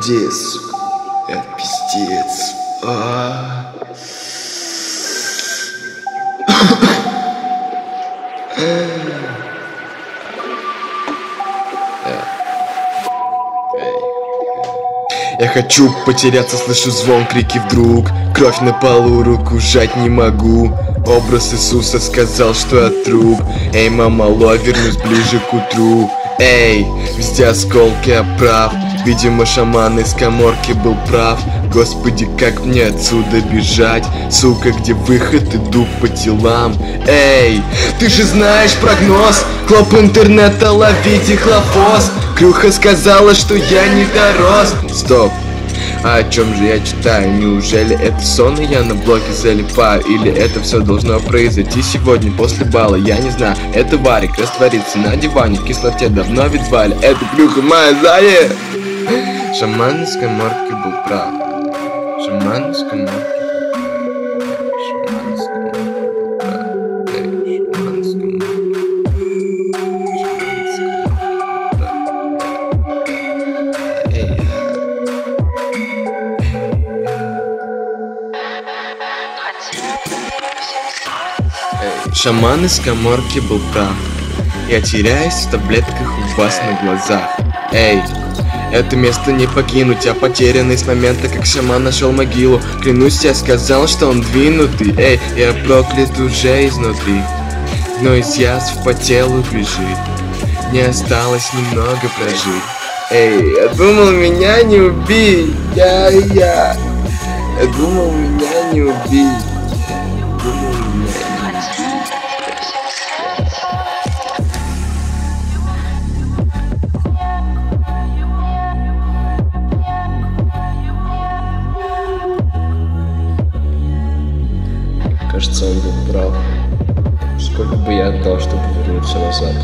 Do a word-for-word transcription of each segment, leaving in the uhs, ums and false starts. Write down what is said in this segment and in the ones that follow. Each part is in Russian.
пиздец, сука. Это пиздец. А Я хочу потеряться, слышу звон, крики вдруг. Кровь на полу, руку сжать не могу. Образ Иисуса сказал, что я труп. Эй, мама, ло, вернусь ближе к утру. Эй, везде осколки, я прав. Видимо, шаман из каморки был прав. Господи, как мне отсюда бежать? Сука, где выход? Иду по телам. Эй, ты же знаешь прогноз. Хлоп интернета, ловите хлопос. Крюха сказала, что я не дорос. Стоп, а о чем же я читаю? Неужели это сон, и я на блоке залипаю? Или это все должно произойти сегодня после бала? Я не знаю, это Варик растворится на диване. В кислоте давно ведь звали. Это Крюха моя зая. Шаман из каморки был прав. Шаман из каморки. Шаман из каморки был прав. Эй, шаман из каморки. Шаман из каморки был прав. Я теряюсь в таблетках у вас на глазах. Эй, это место не покинуть, я потерянный с момента, как шаман нашел могилу. Клянусь, я сказал, что он двинутый. Эй, я проклят уже изнутри, но из язв по телу бежит. Не осталось немного прожить. Эй, я думал, меня не убить. Я, я Я думал, меня не убить. Думал, меня не Кажется, он был прав. Сколько бы я отдал, чтобы вернуться назад.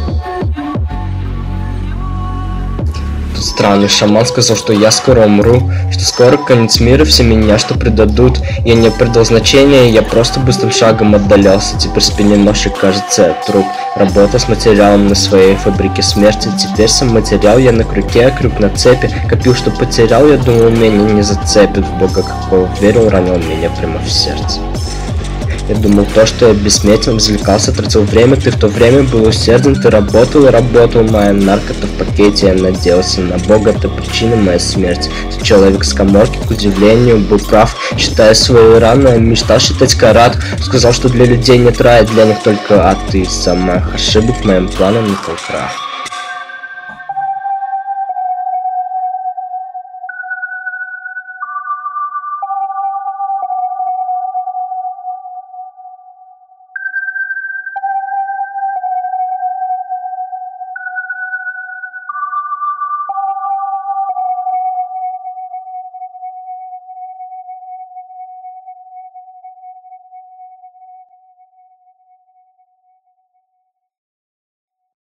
Тут странный шаман сказал, что я скоро умру, что скоро конец мира, все меня что предадут. Я не придал значения, я просто быстрым шагом отдалялся. Теперь спине ноши, кажется, я труп. Работал с материалом на своей фабрике смерти. Теперь сам материал я на крюке, крюк на цепи. Копил, что потерял, я думал, меня не зацепит. В Бога какого верил, ранил меня прямо в сердце. Я думал, то, что я бессмертен, развлекался, тратил время. Ты в то время был усерден, ты работал и работал. Моя наркота в пакете, я надеялся на Бога, это причина моей смерти. Человек с каморки, к удивлению, был прав. Считая свои раны, я мечтал считать карат. Сказал, что для людей нет рая, для них только ад. И из самых ошибок моим планом не крах.